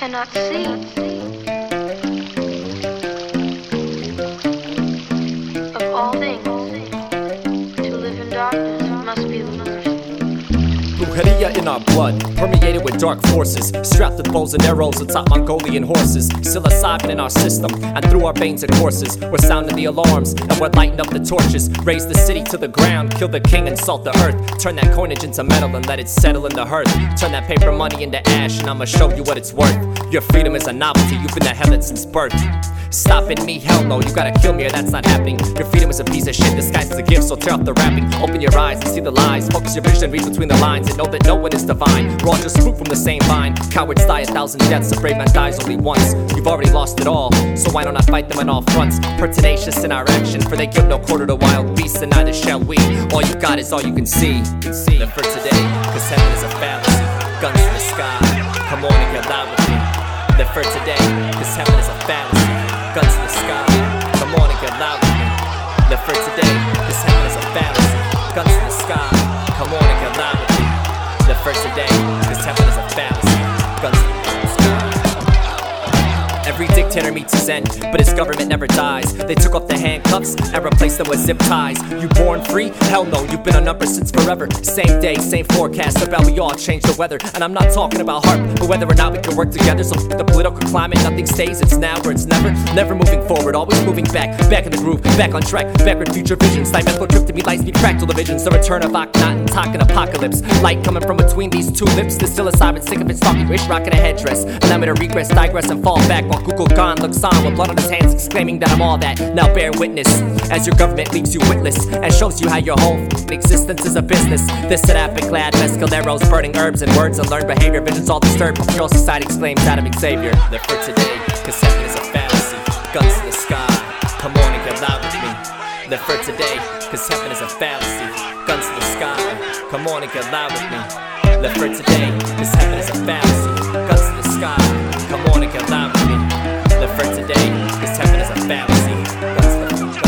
cannot see. Of all things, to live in darkness must be the worst. Brujeria in our blood, permeated with dark forces, strapped with bows and arrows atop Mongolian horses, psilocybin in our system, and through our veins and courses, we're sounding the alarms, and we're lighting up the torches, raise the city to the ground, kill the king and salt the earth, turn that coinage into metal and let it settle in the hearth, turn that paper money into ash, and I'ma show you what it's worth. Your freedom is a novelty, you've been to hell since birth. Stopping me, hell no, you gotta kill me or that's not happening. Your freedom is a piece of shit disguised as a gift, so tear off the wrapping. Open your eyes and see the lies, focus your vision, read between the lines, and know that no one is divine. We're all just fruit from the same vine. Cowards die 1,000 deaths, a brave man dies only once. You've already lost it all, so why don't I fight them on all fronts? Pertinacious in our action, for they give no quarter to wild beasts, and neither shall we. All you got is all you can see. Live for today, cause heaven is a fallacy. Guns in the sky, come on and get loud with me. Live for today, cause heaven is a fallacy. Guns in the sky, come on and get loud with me. Live for today, cause heaven is a fallacy. Guns in the sky, come on and get loud with me. Live for today, cause heaven is a fallacy. Guns in the sky. Every dictator meets his end, but his government never dies. They took off the handcuffs and replaced them with zip ties. You born free? Hell no, you've been on numbers since forever. Same day, same forecast about we all change the weather. And I'm not talking about heart, but whether or not we can work together. So the political climate, nothing stays, it's now or it's never. Never moving forward, always moving back. Back in the groove, back on track, backward future visions. Dimensional trip to me, light speed fractal divisions. The return of Akhenaten, talking apocalypse. Light coming from between these two lips. The psilocybin sick of its talking wish, rocking a headdress. Allow me to regress, digress, and fall back while Google Khan looks on with blood on his hands, exclaiming that I'm all that. Now bear witness as your government leaves you witless and shows you how your whole existence is a business. This Seraphic glad mescaleros, burning herbs and words and learned behavior. Visions all disturbed. Your society exclaims Adam Xavier. Live for today, cause heaven is a fallacy. Guns in the sky, come on and get loud with me. Live for today, cause heaven is a fallacy. Guns in the sky, come on and get loud with me. Live for today, cause heaven is a fallacy. Guns in the sky, come on and get loud with me. Live for today, cause heaven is a fallacy. Guns in the sky.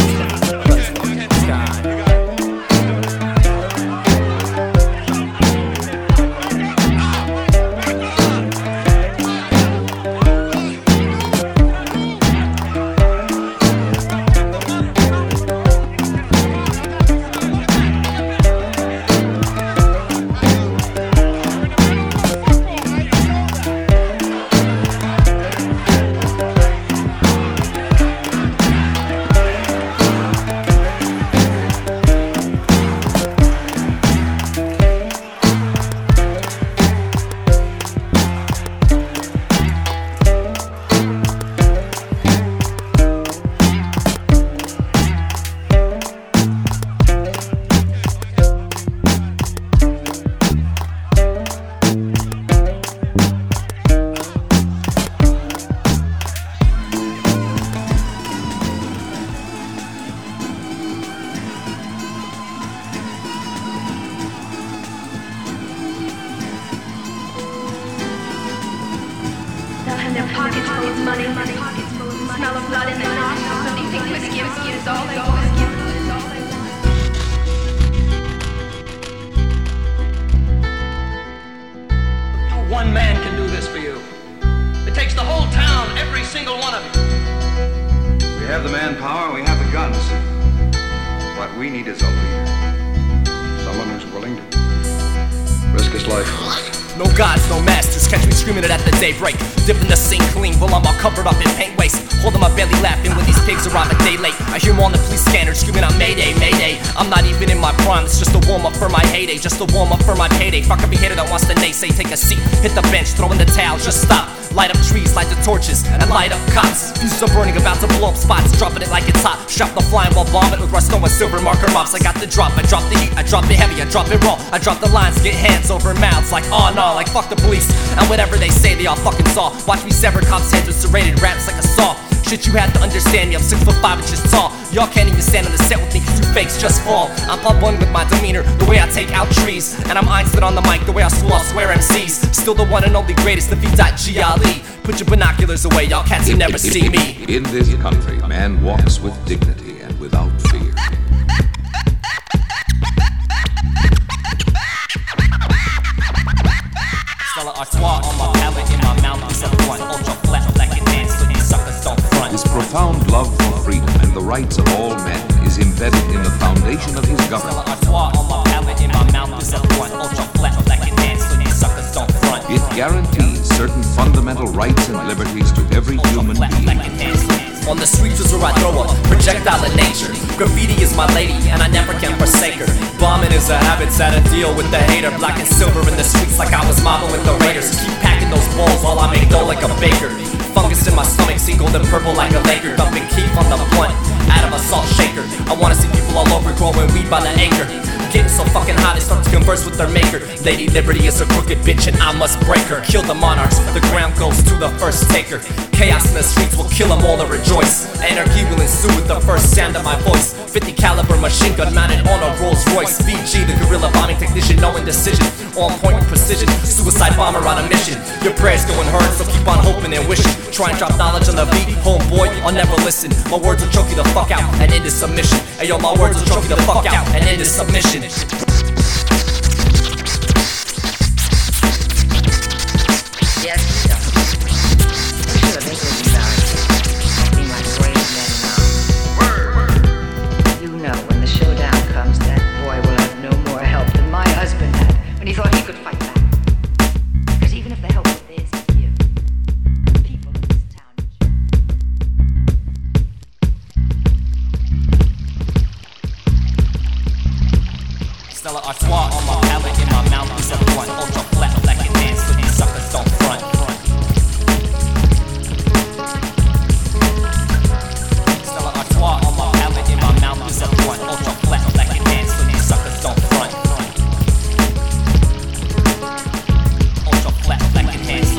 And their pockets full of money, smell of blood in their nostrils, and they think whiskey is all they want. No one man can do this for you. It takes the whole town, every single one of you. We have the manpower, we have the guns. What we need is a leader. Someone who's willing to risk his life for it. No gods, no masters, catch me screaming it at the daybreak. Dipping the sink clean while I'm all covered up in paint waste. Holding my belly laughing when these pigs arrive a day late. I hear them on the police scanner screaming out Mayday, Mayday. I'm not even in my prime, it's just a warm up for my heyday. Just a warm up for my payday. Fuck every hater that wants to naysay. Take a seat, hit the bench, throw in the towel, just stop. Light up trees, light the torches, and light up cops. Fuses are burning, about to blow up spots, dropping it like it's hot. Strap the flying while bombing with rust and silver marker mops. I got the drop, I drop the heat, I drop it heavy, I drop it raw. I drop the lines, get hands over mouths like oh no, like fuck the police. And whatever they say, they all fucking saw. Watch me sever cops' heads with serrated raps like a saw. Shit, you had to understand me, I'm 6'5" inches tall. Y'all can't even stand on the set with me cause you fakes just fall. I'm pop one with my demeanor, the way I take out trees. And I'm Einstein on the mic, the way I school, I'll swear MCs. Still the one and only greatest, the V.G. Ali. Put your binoculars away, y'all cats, you never see me. In this country, man walks with dignity and without fear. Stella Artois on my palate, in my mouth, except one. profound love for freedom and the rights of all men is embedded in the foundation of his government. It guarantees certain fundamental rights and liberties to every human being. On the streets is where I throw a projectile of nature. Graffiti is my lady and I never can forsake her. Bombing is a habit, sad to deal with the hater. Black and silver in the streets like I was mobbing with the Raiders. Keep packing those balls while I make dough like a baker. Fungus in my stomach, see golden purple like a Laker. Dumping keep on the blunt out of a salt shaker. I wanna see people all over growing weed by the acre. Getting so fucking hot they start to converse with their maker. Lady Liberty is a crooked bitch and I must break her. Kill the monarchs, the ground goes to the first taker. Chaos in the streets will kill them all to rejoice. Anarchy will ensue with the first sound of my voice. 50 caliber machine gun mounted on a Rolls Royce. VG, the guerrilla bombing technician, no indecision. On point with precision, suicide bomber on a mission. Your prayers go unheard, so keep on hoping and wishing. Try and drop knowledge on the beat, homeboy, I'll never listen. My words will choke you the fuck out and end this submission. Ayo, my words will choke you the fuck out and end this submission. Yes, sir. You should have been thinking about it. Be like brave men now. You know, when the showdown comes, that boy will have no more help than my husband had when he thought he could fight back. Because even if the help was theirs to give, the people of this town. Stella Artois on my palate, in my mouth is a blunt. Ultra flat, black and dance, so these suckers don't front. Stella Artois on my palate, in my mouth is a blunt. Ultra flat, black and dance, so these suckers don't front. Ultra flat, black and dance.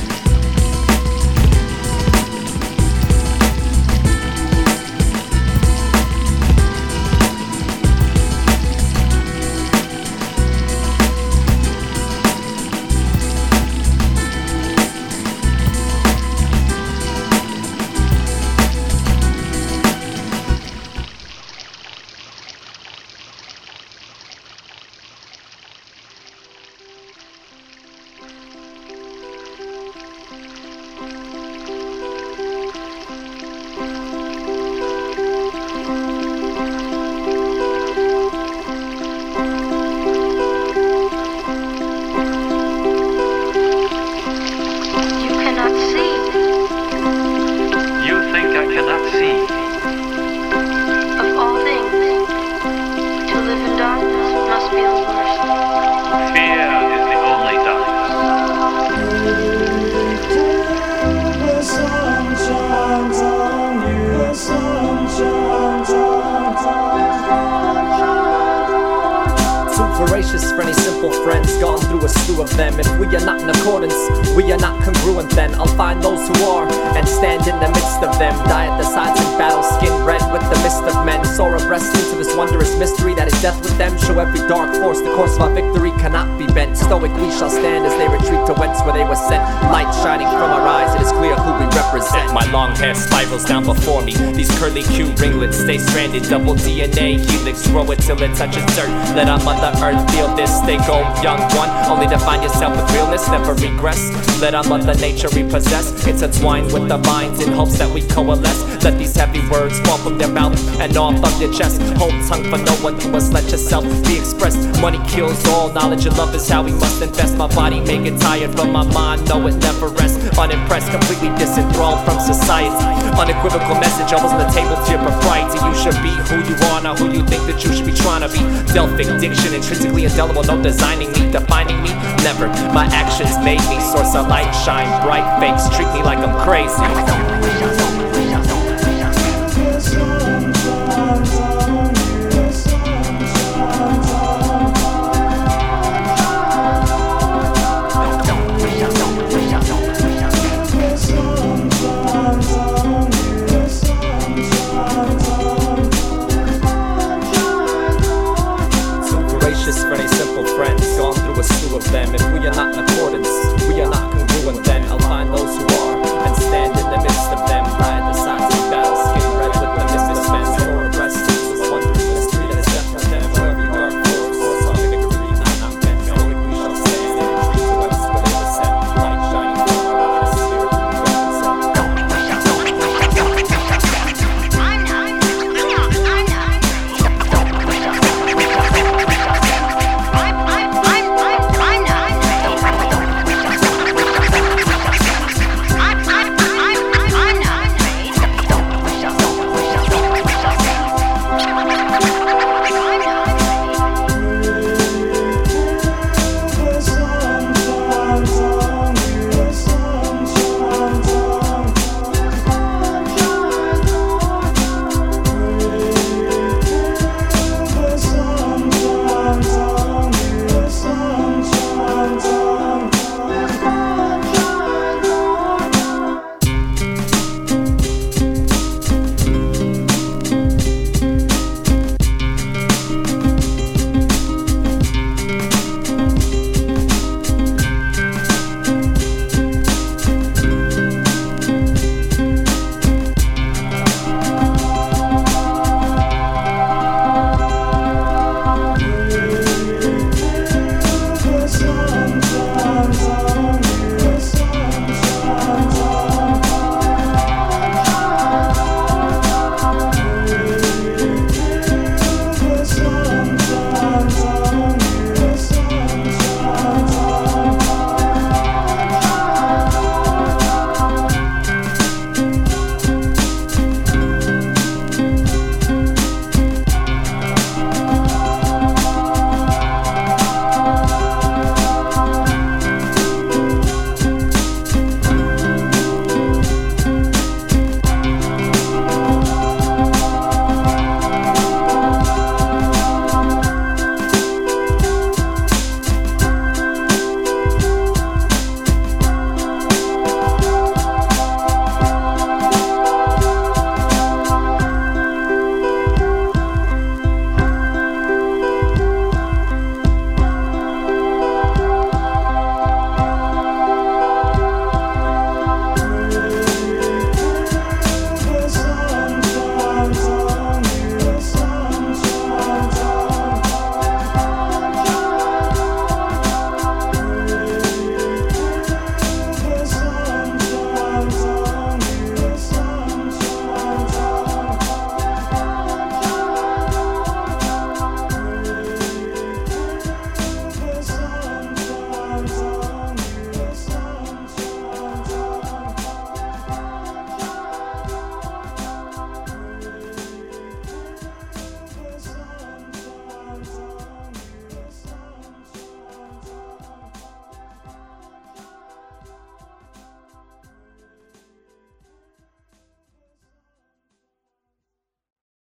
Voracious for any simple friends, gone through a slew of them. If we are not in accordance, we are not congruent, then I'll find those who are and stand in the midst of them. Die at the sides in battle, skin red with the mist of men. Soar abreast into this wondrous mystery that is death with them. Show every dark force the course of our victory cannot be bent. Stoic we shall stand as they retreat to whence where they were sent. Light shining from our eyes, it is clear who we represent. My long hair spirals down before me. These curly Q ringlets stay stranded. Double DNA helix, grow it till it touches dirt. Let our mother earth feel this. Stay gold, young one. Only define yourself with realness, never regress. Let our mother nature repossess. Intertwined with the minds in hopes that we coalesce. Let these heavy words fall from their mouth and off of your chest. Hold tongue for no one to us, let yourself be expressed. Money kills all, knowledge and love is how we must invest. My body may get tired from my mind, no it never rests. Unimpressed, completely disenthralled from society. Unequivocal message, almost on the table to your propriety. You should be who you are, not who you think that you should be trying to be. Delphic diction, intrinsically indelible, no designing me, defining me, never. My actions made me, source of light, shine bright. Fakes treat me like I'm crazy.